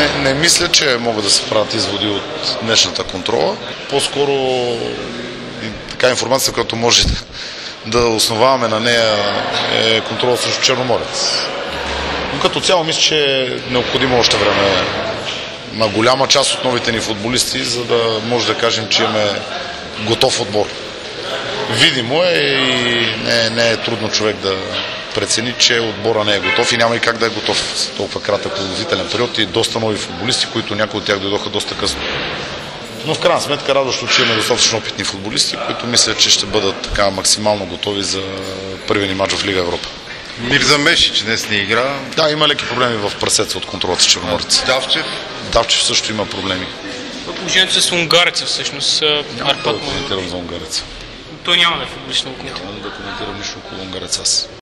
Не мисля, че могат да се правят изводи от днешната контрола. По-скоро така информация, която може да основаваме на нея, е контрола срещу Черноморец. Но като цяло мисля, че е необходимо още време на голяма част от новите ни футболисти, за да може да кажем, че имаме готов отбор. Видимо е и не е трудно човек да прецени, че отбора не е готов и няма и как да е готов с толкова кратък подготвителен период и доста нови футболисти, които някои от тях дойдоха доста късно. Но в крайна сметка радващо, че имаме достатъчно опитни футболисти, които мислят, че ще бъдат така максимално готови за първия ни мач в Лига Европа. Мирза Мешич днес не игра. Да, има леки проблеми в прасеца от контролата с Черноморец. Давчев също има проблеми. Положението с унгареца всъщност. Няма да коментирам за унгареца. Той няма да е футболист на Локомотив. Няма да коментирам нищо около унгареца аз.